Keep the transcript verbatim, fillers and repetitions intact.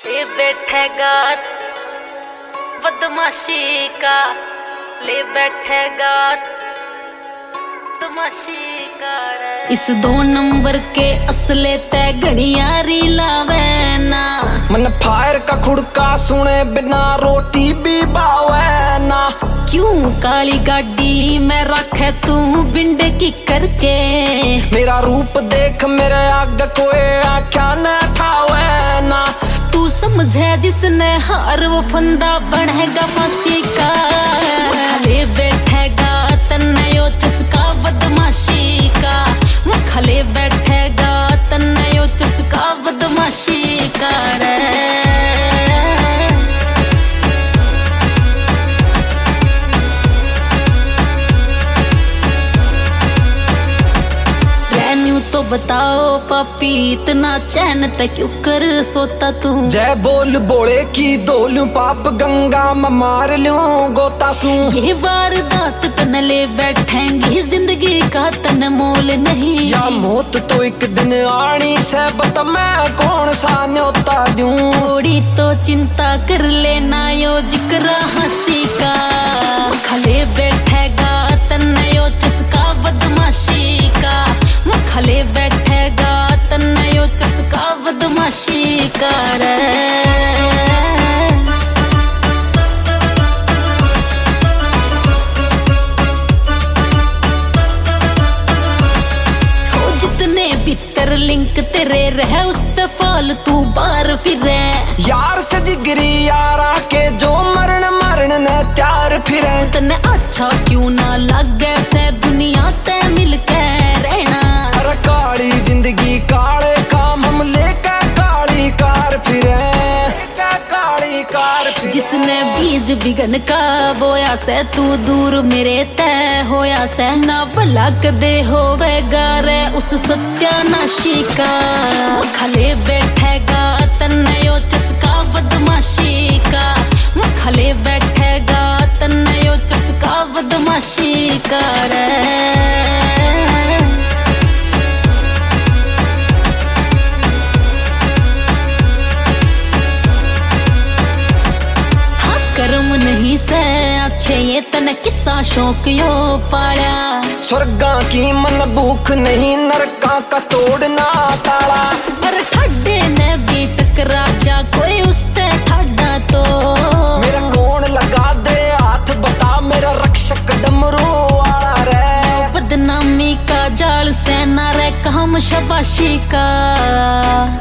ले बैठेगा बदमाशी का, ले बैठेगा बदमाशी का। इस दो नंबर के असले तय घड़ियारी लावे ना, मन फायर का खुड़का सुने बिना रोटी भी बावे ना। क्यों काली गाड़ी में रखे तू बिंड की करके, मेरा रूप देख मेरे आग कोई आख्या न ठावे ना। तू समझे जिसने हार वो फंदा बढ़ेगा फांसी का। ले बैठेगा तन्नयो चस्का बदमाशी का, मुखले बैठेगा तन्नयो चस्का बदमाशी का रे। तो बताओ पापी इतना चैन तक क्यों कर सोता तू। जय बोल बोले की दोल पाप गंगा में मार लूं गोता सू। ये वारदात तन ले बैठेंगी जिंदगी का तन मोल नहीं। या मौत तो एक दिन आनी से बता मैं कौन सा न्योता दूं। थोड़ी तो चिंता कर लेना यो जिक्र हंसी का। खले बैठेगा तन्नयो चस्का बदमाशी का, मुखले बैठेगा तन्नयो चस्का बदमाशी का रे। जितने भीतर लिंक तेरे रहे उस फाल तू बार फिरे। यार से जिगरी यारा के जो मरण मरण ने त्यार फिरे। तने अच्छा क्यों ना लगे से दुनिया ते मिलके रहना। अरे काली जिंदगी काले काम हम लेके काली कार फिरे, काली कार फिरे। जिसने बीज बिगन का बोया से तू दूर मेरे तय होया से ना भला कदे होवेगा रे उस सत्यानाशी का। खले बैठेगा तन्नयो चस्का बदमाशी का, मुखले बैठेगा तन्नयो चस्का बदमाशी का रे। कर्म नहीं से अच्छे ये तन किस्सा शौक यो पाया। स्वर्गा की मन भूख नहीं नरका का तोड़ना ताला। पर ठड्डे ने भी टकरा जा कोई उसते ठड्डा तो। मेरा कौन लगा दे हाथ बता मेरा रक्षक डमरू वाला रे। बदनामी का जाल से ना रे काम शाबाशी का।